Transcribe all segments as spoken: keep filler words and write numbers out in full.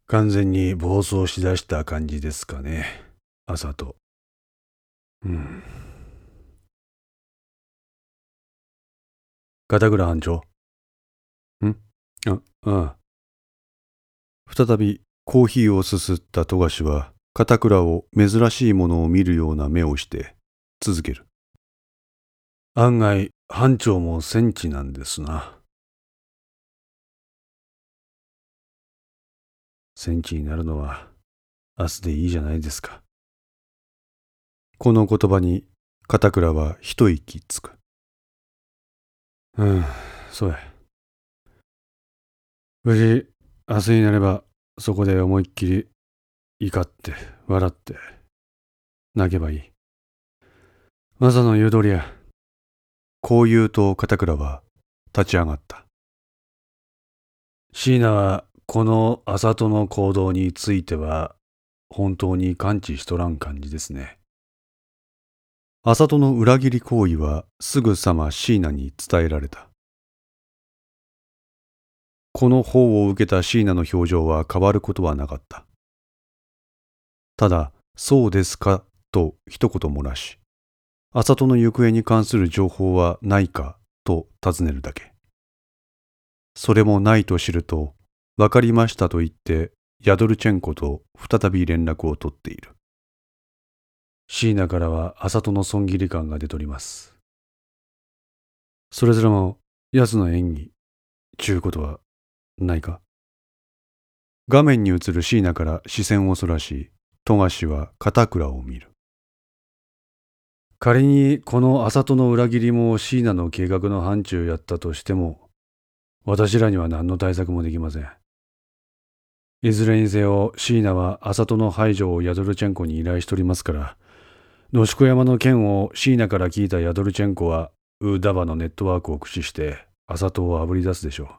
完全に暴走しだした感じですかね、朝と。うん。片倉班長。んあ、ああ。再びコーヒーをすすった富樫は、片倉を珍しいものを見るような目をして続ける。案外、班長も戦地なんですな。戦地になるのは明日でいいじゃないですか。この言葉に片倉は一息つく。うん、そうや。無事、明日になればそこで思いっきり怒って笑って泣けばいい。マサの言う通りや。こう言うと片倉は立ち上がった。椎名はこの麻戸の行動については本当に感知しとらん感じですね。麻戸の裏切り行為はすぐさま椎名に伝えられた。この報を受けた椎名の表情は変わることはなかった。ただ、そうですかと一言漏らし、麻戸の行方に関する情報はないかと尋ねるだけ。それもないと知ると、わかりましたと言って、ヤドルチェンコと再び連絡を取っている。椎名からは麻戸の損切り感が出とります。それぞれも奴の演技、ちゅうことはないか。画面に映る椎名から視線をそらし、富樫は片倉を見る。仮にこの麻戸の裏切りも椎名の計画の範疇やったとしても、私らには何の対策もできません。いずれにせよ椎名は麻戸の排除をヤドルチェンコに依頼しておりますから、野宿山の件を椎名から聞いたヤドルチェンコはウーダバのネットワークを駆使して麻戸をあぶり出すでしょう。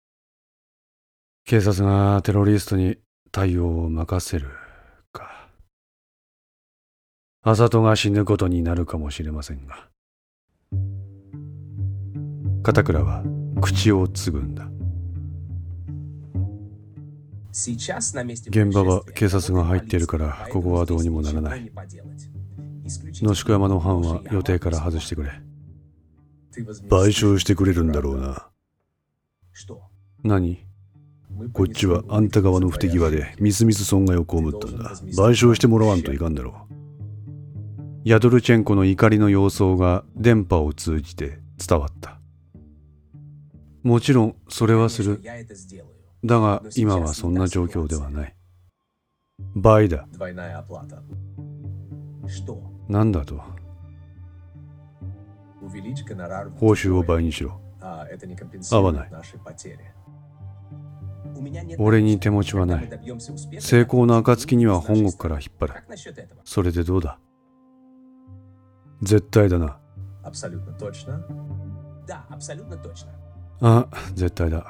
警察がテロリストに対応を任せるか。麻戸が死ぬことになるかもしれませんが。片倉は口をつぐんだ。現場は警察が入っているからここはどうにもならない。野宿山の班は予定から外してくれ。賠償してくれるんだろうな。何？こっちはあんた側の不手際でみすみす損害を被ったんだ。賠償してもらわんといかんだろう。ヤドルチェンコの怒りの様相が電波を通じて伝わった。もちろんそれはする。だが今はそんな状況ではない。倍だ。なんだと？報酬を倍にしろ。合わない。俺に手持ちはない。成功の暁には本国から引っ張る。それでどうだ？絶対だな。あ、絶対だ。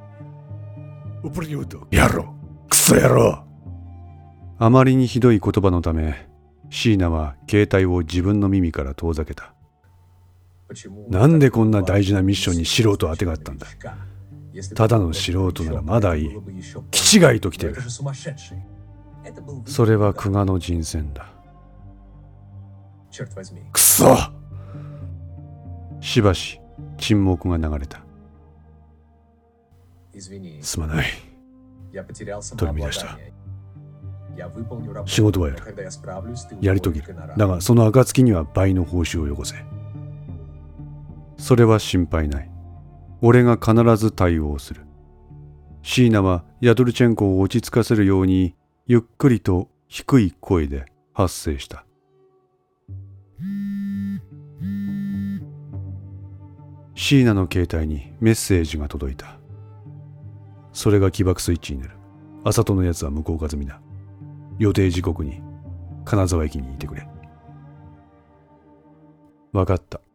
やろ、クソ野郎。あまりにひどい言葉のため、椎名は携帯を自分の耳から遠ざけた。なんでこんな大事なミッションに素人当てがあったんだ。ただの素人ならまだいい。気違いときてる。それは久我の人選だ。くそ！しばし沈黙が流れた。すまない。取り乱した。仕事はやる。やり遂げる。だがその暁には倍の報酬をよこせ。それは心配ない。俺が必ず対応する。椎名はヤドルチェンコを落ち着かせるようにゆっくりと低い声で発声した。椎名の携帯にメッセージが届いた。それが起爆スイッチになる。麻戸のやつは向こう側済みだ。予定時刻に金沢駅にいてくれ。わかった。